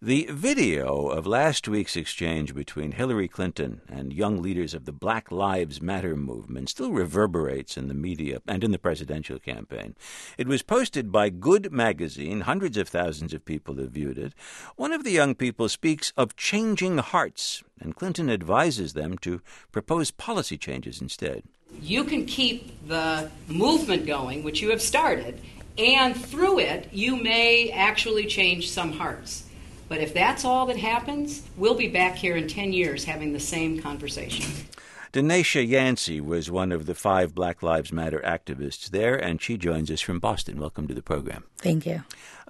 The video of last week's exchange between Hillary Clinton and young leaders of the Black Lives Matter movement still reverberates in the media and in the presidential campaign. It was posted by Good Magazine. Hundreds of thousands of people have viewed it. One of the young people speaks of changing hearts, and Clinton advises them to propose policy changes instead. You can keep the movement going, which you have started, and through it, you may actually change some hearts. But if that's all that happens, we'll be back here in 10 years having the same conversation. Denacia Yancey was one of the 5 Black Lives Matter activists there, and she joins us from Boston. Welcome to the program. Thank you.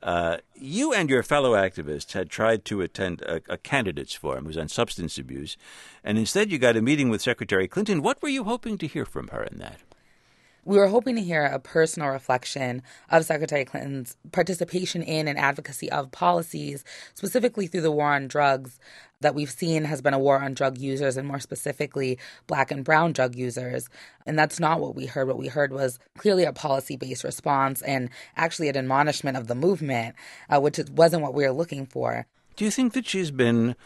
You and your fellow activists had tried to attend a candidates forum. It was on substance abuse, and instead you got a meeting with Secretary Clinton. What were you hoping to hear from her in that? We were hoping to hear a personal reflection of Secretary Clinton's participation in and advocacy of policies, specifically through the war on drugs that we've seen has been a war on drug users and more specifically Black and brown drug users. And that's not what we heard. What we heard was clearly a policy-based response and actually an admonishment of the movement, which wasn't what we were looking for. Do you think that she's been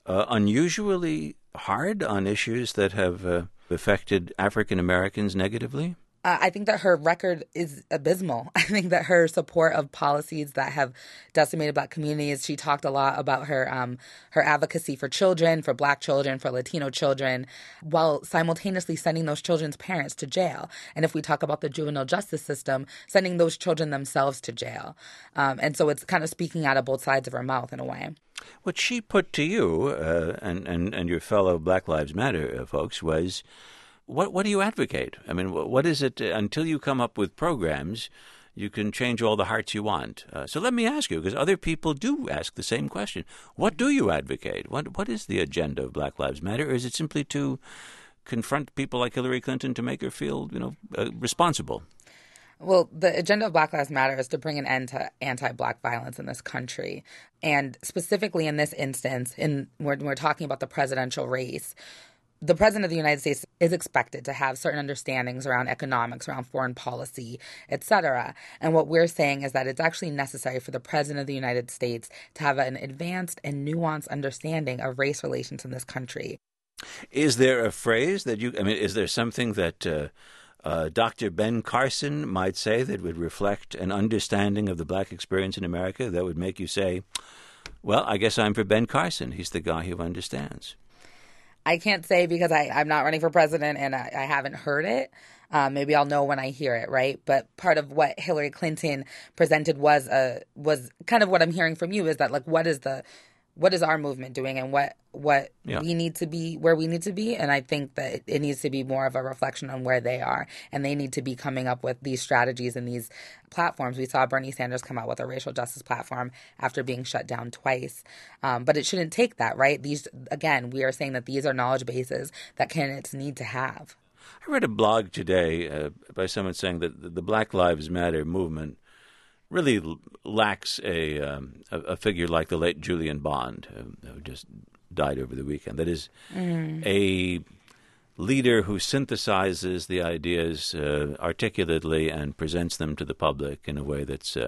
unusually hard on issues that have affected African Americans negatively? I think that her record is abysmal. I think that her support of policies that have decimated Black communities, she talked a lot about her advocacy for children, for Black children, for Latino children, while simultaneously sending those children's parents to jail. And if we talk about the juvenile justice system, sending those children themselves to jail. And so it's kind of speaking out of both sides of her mouth in a way. What she put to you and your fellow Black Lives Matter folks was, What do you advocate? I mean, what is it? Until you come up with programs, you can change all the hearts you want. So let me ask you, because other people do ask the same question. What do you advocate? What is the agenda of Black Lives Matter? Or is it simply to confront people like Hillary Clinton to make her feel, responsible? Well, the agenda of Black Lives Matter is to bring an end to anti-Black violence in this country. And specifically in this instance, when we're talking about the presidential race, the President of the United States is expected to have certain understandings around economics, around foreign policy, et cetera. And what we're saying is that it's actually necessary for the President of the United States to have an advanced and nuanced understanding of race relations in this country. Is there a phrase that is there something that Dr. Ben Carson might say that would reflect an understanding of the Black experience in America that would make you say, well, I guess I'm for Ben Carson. He's the guy who understands. I can't say because I'm not running for president and I haven't heard it. Maybe I'll know when I hear it, right? But part of what Hillary Clinton presented was kind of what I'm hearing from you is that, like, what is our movement doing and what we need to be, where we need to be. And I think that it needs to be more of a reflection on where they are. And they need to be coming up with these strategies and these platforms. We saw Bernie Sanders come out with a racial justice platform after being shut down twice. But it shouldn't take that, right? We are saying that these are knowledge bases that candidates need to have. I read a blog today by someone saying that the Black Lives Matter movement really lacks a figure like the late Julian Bond, who just died over the weekend. That is a leader who synthesizes the ideas articulately and presents them to the public in a way that's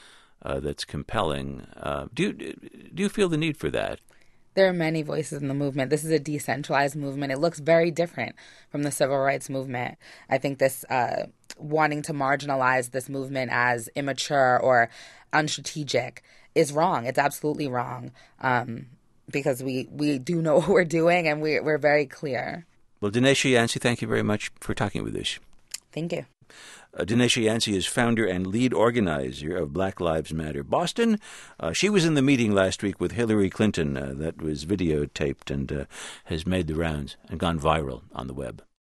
compelling. Do you feel the need for that? There are many voices in the movement. This is a decentralized movement. It looks very different from the civil rights movement. I think this wanting to marginalize this movement as immature or unstrategic is wrong. It's absolutely wrong because we do know what we're doing and we're very clear. Well, Denacia Yancey, thank you very much for talking with us. Thank you. Denacia Yancey is founder and lead organizer of Black Lives Matter Boston. She was in the meeting last week with Hillary Clinton that was videotaped and has made the rounds and gone viral on the web.